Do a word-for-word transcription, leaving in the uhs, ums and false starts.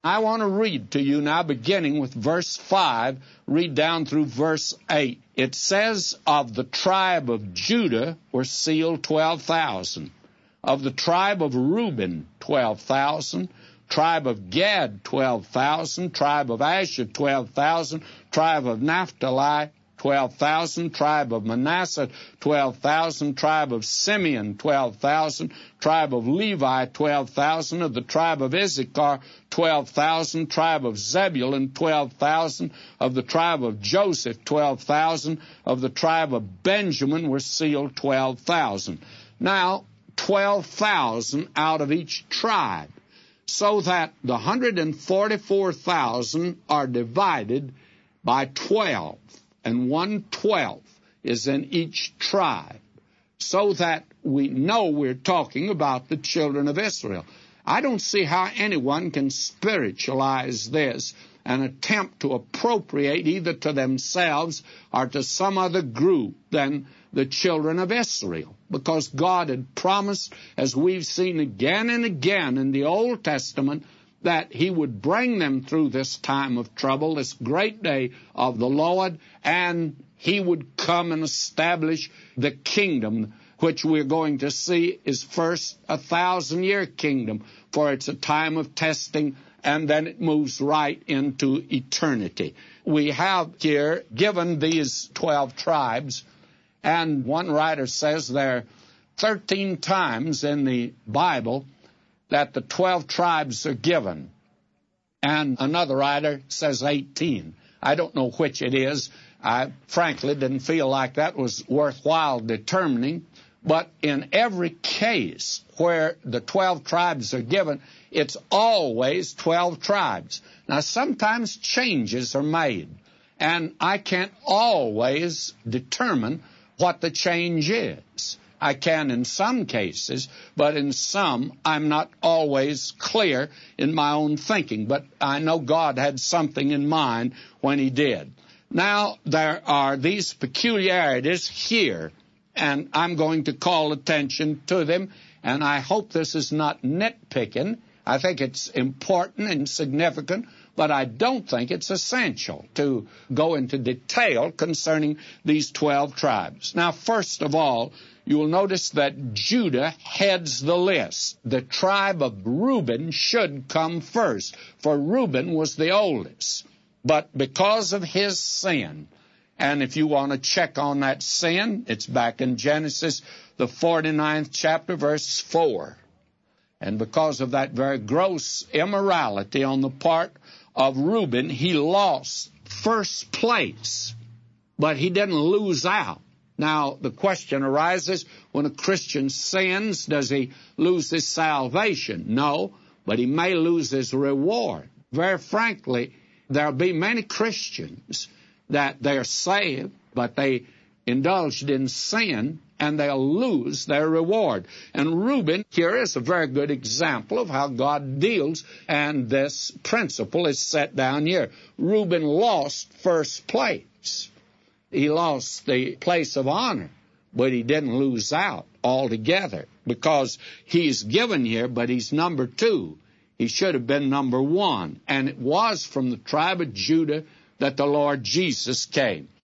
I want to read to you now, beginning with verse five, read down through verse eight. It says, of the tribe of Judah were sealed twelve thousand. Of the tribe of Reuben, twelve thousand. Tribe of Gad, twelve thousand. Tribe of Asher, twelve thousand. Tribe of Naphtali, twelve thousand. Tribe of Manasseh, twelve thousand. Tribe of Simeon, twelve thousand. Tribe of Levi, twelve thousand. Of the tribe of Issachar, twelve thousand. Tribe of Zebulun, twelve thousand. Of the tribe of Joseph, twelve thousand. Of the tribe of Benjamin were sealed twelve thousand. Now, twelve thousand out of each tribe, so that the one hundred forty-four thousand are divided by twelve. And one twelfth is in each tribe, so that we know we're talking about the children of Israel. I don't see how anyone can spiritualize this and attempt to appropriate either to themselves or to some other group than the children of Israel, because God had promised, as we've seen again and again in the Old Testament, that he would bring them through this time of trouble, this great day of the Lord, and he would come and establish the kingdom, which we're going to see is first a thousand-year kingdom, for it's a time of testing, and then it moves right into eternity. We have here given these twelve tribes, and one writer says there are thirteen times in the Bible that the twelve tribes are given. And another writer says eighteen. I don't know which it is. I frankly didn't feel like that was worthwhile determining. But in every case where the twelve tribes are given, it's always twelve tribes. Now, sometimes changes are made, and I can't always determine what the change is. I can in some cases, but in some I'm not always clear in my own thinking. But I know God had something in mind when he did. Now, there are these peculiarities here, and I'm going to call attention to them, and I hope this is not nitpicking. I think it's important and significant, but I don't think it's essential to go into detail concerning these twelve tribes. Now, first of all, you will notice that Judah heads the list. The tribe of Reuben should come first, for Reuben was the oldest. But because of his sin, and if you want to check on that sin, it's back in Genesis, the forty-ninth chapter, verse four. And because of that very gross immorality on the part of Reuben, he lost first place, but he didn't lose out. Now, the question arises, when a Christian sins, does he lose his salvation? No, but he may lose his reward. Very frankly, there'll be many Christians that they're saved, but they indulged in sin, and they'll lose their reward. And Reuben here is a very good example of how God deals, and this principle is set down here. Reuben lost first place. He lost the place of honor, but he didn't lose out altogether, because he's given here, but he's number two. He should have been number one, and it was from the tribe of Judah that the Lord Jesus came.